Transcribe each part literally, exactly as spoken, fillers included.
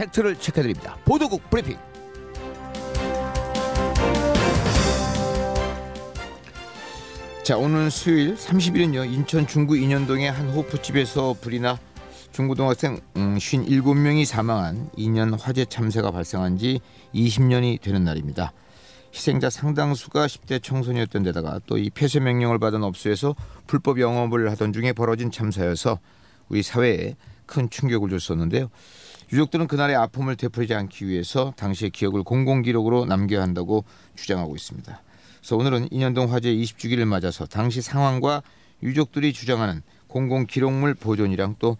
팩트를 체크해드립니다. 보도국 브리핑. 자, 오늘 수요일 삼십 일은요 인천 중구 인현동의 한 호프집에서 불이 나 중고등학생 음, 오십칠 명이 사망한 인연 화재 참사가 발생한 지 이십 년이 되는 날입니다. 희생자 상당수가 십 대 청소년이었던 데다가 또 이 폐쇄 명령을 받은 업소에서 불법 영업을 하던 중에 벌어진 참사여서 우리 사회에 큰 충격을 줬었는데요. 유족들은 그날의 아픔을 되풀이지 않기 위해서 당시의 기억을 공공기록으로 남겨야 한다고 주장하고 있습니다. 그래서 오늘은 인현동 화재 이십 주기를 맞아서 당시 상황과 유족들이 주장하는 공공기록물 보존이랑 또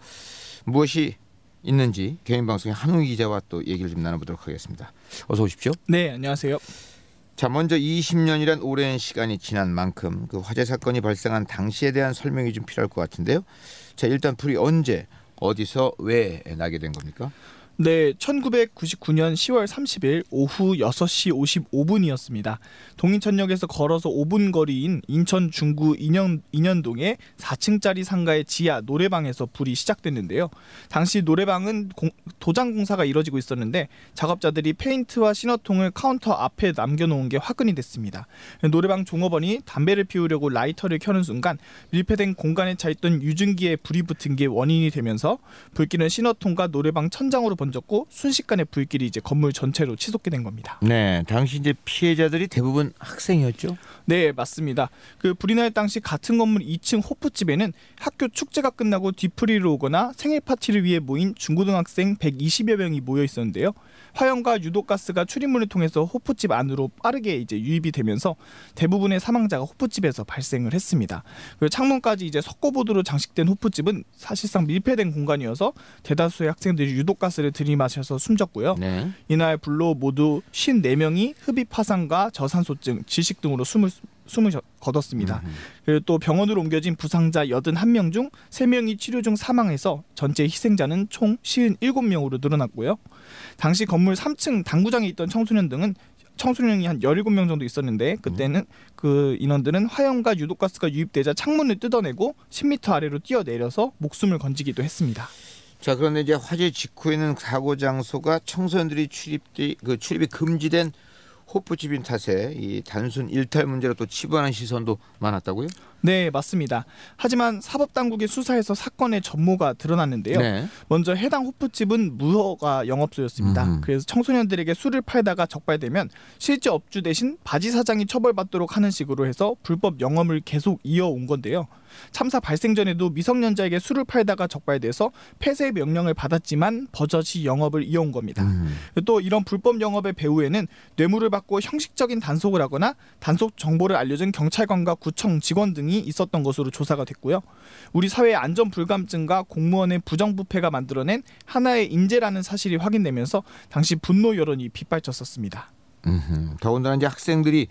무엇이 있는지 개인방송의 한웅희 기자와 또 얘기를 좀 나눠보도록 하겠습니다. 어서 오십시오. 네, 안녕하세요. 자, 먼저 이십 년이란 오랜 시간이 지난 만큼 그 화재 사건이 발생한 당시에 대한 설명이 좀 필요할 것 같은데요. 자, 일단 불이 언제 어디서 왜 나게 된 겁니까? 네, 천구백구십구 년 시월 삼십일 오후 여섯 시 오십오 분이었습니다. 동인천역에서 걸어서 오 분 거리인 인천 중구 인현, 인현동의 사 층짜리 상가의 지하 노래방에서 불이 시작됐는데요. 당시 노래방은 공, 도장 공사가 이뤄지고 있었는데 작업자들이 페인트와 신호통을 카운터 앞에 남겨놓은 게 화근이 됐습니다. 노래방 종업원이 담배를 피우려고 라이터를 켜는 순간 밀폐된 공간에 차있던 유증기에 불이 붙은 게 원인이 되면서 불길은 신호통과 노래방 천장으로 번졌고 순식간에 불길이 이제 건물 전체로 치솟게 된 겁니다. 네, 당시 이제 피해자들이 대부분 학생이었죠? 네, 맞습니다. 그 불이 날 당시 같은 건물 이 층 호프집에는 학교 축제가 끝나고 뒤풀이를 오거나 생일 파티를 위해 모인 중고등학생 백이십여 명이 모여 있었는데요. 화염과 유독가스가 출입문을 통해서 호프집 안으로 빠르게 이제 유입이 되면서 대부분의 사망자가 호프집에서 발생을 했습니다. 그리고 창문까지 이제 석고보드로 장식된 호프집은 사실상 밀폐된 공간이어서 대다수의 학생들이 유독가스를 들이마셔서 숨졌고요. 네. 이날 불로 모두 오십사 명이 흡입 화상과 저산소증, 질식 등으로 숨을 숨을 거뒀습니다. 음흠. 그리고 또 병원으로 옮겨진 부상자 팔십일 명 중 세 명이 치료 중 사망해서 전체 희생자는 총 오십칠 명으로 늘어났고요. 당시 건물 삼 층 당구장에 있던 청소년 등은 청소년이 한 십칠 명 정도 있었는데 그때는 음. 그 인원들은 화염과 유독가스가 유입되자 창문을 뜯어내고 십 미터 아래로 뛰어내려서 목숨을 건지기도 했습니다. 자, 그런데 이제 화재 직후에는 사고 장소가 청소년들이 출입이 그 출입이 금지된 호프집인 탓에 이 단순 일탈 문제로 또 치부하는 시선도 많았다고요? 네, 맞습니다. 하지만 사법당국의 수사에서 사건의 전모가 드러났는데요. 네. 먼저 해당 호프집은 무허가 영업소였습니다. 음. 그래서 청소년들에게 술을 팔다가 적발되면 실제 업주 대신 바지 사장이 처벌받도록 하는 식으로 해서 불법 영업을 계속 이어온 건데요. 참사 발생 전에도 미성년자에게 술을 팔다가 적발돼서 폐쇄 명령을 받았지만 버젓이 영업을 이어온 겁니다. 음. 또 이런 불법 영업의 배후에는 뇌물을 받고 형식적인 단속을 하거나 단속 정보를 알려준 경찰관과 구청 직원 등이 있었던 것으로 조사가 됐고요. 우리 사회의 안전 불감증과 공무원의 부정부패가 만들어낸 하나의 인재라는 사실이 확인되면서 당시 분노 여론이 빗발쳤었습니다. 음흠. 더군다나 이제 학생들이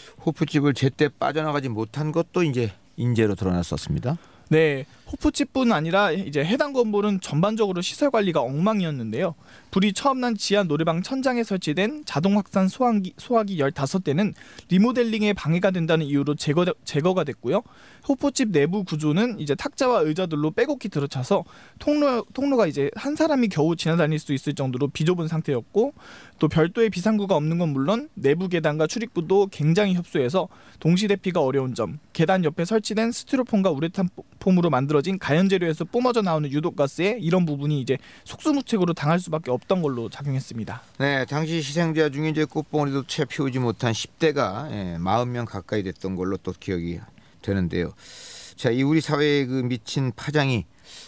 호프집을 제때 빠져나가지 못한 것도 이제 인재로 드러났었습니다. 네, 호프집뿐 아니라 이제 해당 건물은 전반적으로 시설 관리가 엉망이었는데요. 불이 처음 난 지하 노래방 천장에 설치된 자동 확산 소화기, 소화기 십오 대는 리모델링에 방해가 된다는 이유로 제거, 제거가 됐고요. 호프집 내부 구조는 이제 탁자와 의자들로 빼곡히 들어차서 통로, 통로가 이제 한 사람이 겨우 지나다닐 수 있을 정도로 비좁은 상태였고 또 별도의 비상구가 없는 건 물론 내부 계단과 출입구도 굉장히 협소해서 동시대피가 어려운 점, 계단 옆에 설치된 스티로폼과 우레탄 폼으로 만들어진 가연재료에서 뿜어져 나오는 유독가스에 이런 부분이 이제 속수무책으로 당할 수밖에 없던 걸로 작용했습니다. 네, 당시 희생자 중에 이제 꽃봉오리도 채 피우지 못한 십 대가 예, 사십 명 가까이 됐던 걸로 또 기억이 되는데요. 자, 이 우리 사회에 그 미친 파장이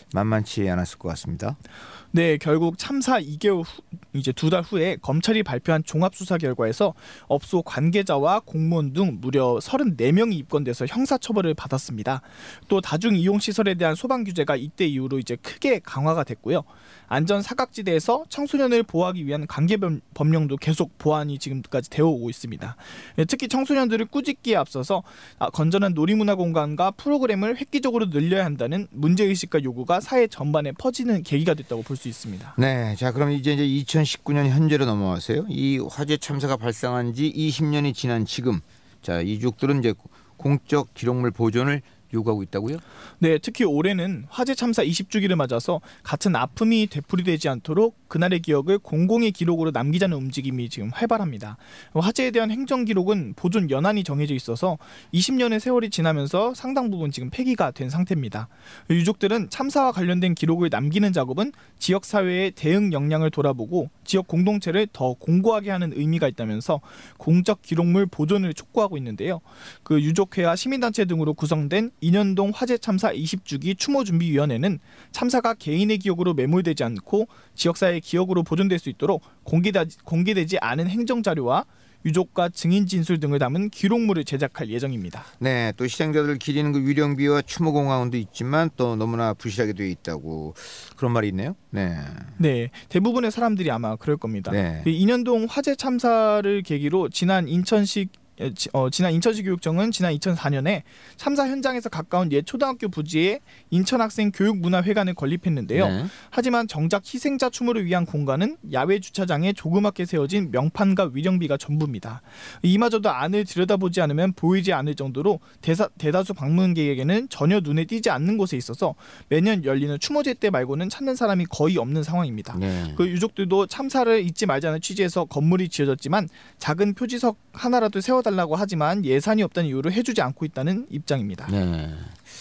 만만치 않았을 것 같습니다. 네, 결국 참사 이 개월 후, 이제 두 달 후에 검찰이 발표한 종합수사 결과에서 업소 관계자와 공무원 등 무려 삼십사 명이 입건돼서 형사처벌을 받았습니다. 또 다중이용시설에 대한 소방 규제가 이때 이후로 이제 크게 강화가 됐고요. 안전 사각지대에서 청소년을 보호하기 위한 관계 법령도 계속 보완이 지금까지 되어 오고 있습니다. 특히 청소년들을 꾸짖기에 앞서서 건전한 놀이문화 공간과 프로그램을 획기적으로 늘려야 한다는 문제의식과 요구가 사회 전반에 퍼지는 계기가 됐다고 볼 수 있습니다. 네, 자 그럼 이제 이제 이천십구 년 현재로 넘어와서요. 이 화재 참사가 발생한 지 이십 년이 지난 지금, 자 유족들은 이제 공적 기록물 보존을 요구하고 있다고요? 네, 특히 올해는 화재 참사 이십 주기를 맞아서 같은 아픔이 되풀이되지 않도록 그날의 기억을 공공의 기록으로 남기자는 움직임이 지금 활발합니다. 화재에 대한 행정 기록은 보존 연한이 정해져 있어서 이십 년의 세월이 지나면서 상당 부분 지금 폐기가 된 상태입니다. 유족들은 참사와 관련된 기록을 남기는 작업은 지역 사회의 대응 역량을 돌아보고 지역 공동체를 더 공고하게 하는 의미가 있다면서 공적 기록물 보존을 촉구하고 있는데요. 그 유족회와 시민단체 등으로 구성된 인현동 화재 참사 이십 주기 추모준비위원회는 참사가 개인의 기억으로 매몰되지 않고 지역사회의 기억으로 보존될 수 있도록 공개되지, 공개되지 않은 행정자료와 유족과 증인 진술 등을 담은 기록물을 제작할 예정입니다. 네, 또 희생자들을 기리는 그 위령비와 추모공항도 있지만 또 너무나 부실하게 되어 있다고 그런 말이 있네요. 네, 네, 대부분의 사람들이 아마 그럴 겁니다. 네. 인현동 화재 참사를 계기로 지난 인천시 어, 지난 인천시 교육청은 지난 이천사 년에 참사 현장에서 가까운 옛 초등학교 부지에 인천학생 교육문화회관을 건립했는데요. 네. 하지만 정작 희생자 추모를 위한 공간은 야외 주차장에 조그맣게 세워진 명판과 위령비가 전부입니다. 이마저도 안을 들여다보지 않으면 보이지 않을 정도로 대사, 대다수 방문객에게는 전혀 눈에 띄지 않는 곳에 있어서 매년 열리는 추모제 때 말고는 찾는 사람이 거의 없는 상황입니다. 네. 그 유족들도 참사를 잊지 말자는 취지에서 건물이 지어졌지만 작은 표지석 하나라도 세워달라고 하지만 예산이 없다는 이유로 해주지 않고 있다는 입장입니다. 네.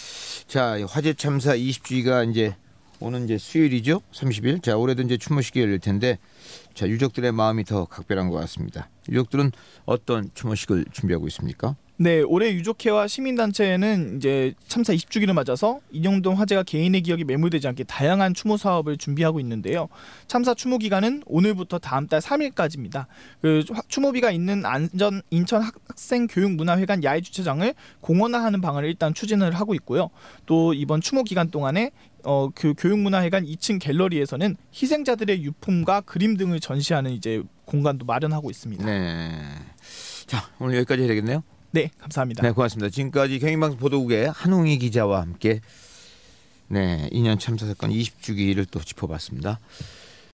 자, 화재 참사 이십 주기가 이제 오는 이제 수요일이죠. 삼십 일. 자, 올해도 이제 추모식이 열릴 텐데, 자, 유족들의 마음이 더 각별한 것 같습니다. 유족들은 어떤 추모식을 준비하고 있습니까? 네, 올해 유족회와 시민단체는 이제 참사 이십 주기를 맞아서 인현동 화재가 개인의 기억이 매몰되지 않게 다양한 추모 사업을 준비하고 있는데요. 참사 추모 기간은 오늘부터 다음 달 삼 일까지입니다. 그 추모비가 있는 안전 인천 학생 교육문화회관 야외 주차장을 공원화하는 방안을 일단 추진을 하고 있고요. 또 이번 추모 기간 동안에 어, 그 교육문화회관 이 층 갤러리에서는 희생자들의 유품과 그림 등을 전시하는 이제 공간도 마련하고 있습니다. 네. 자, 오늘 여기까지 해야 되겠네요. 네, 감사합니다. 네, 고맙습니다. 지금까지 경인방송 보도국의 한웅희 기자와 함께 네, 인현 참사 사건 이십 주기를 또 짚어봤습니다.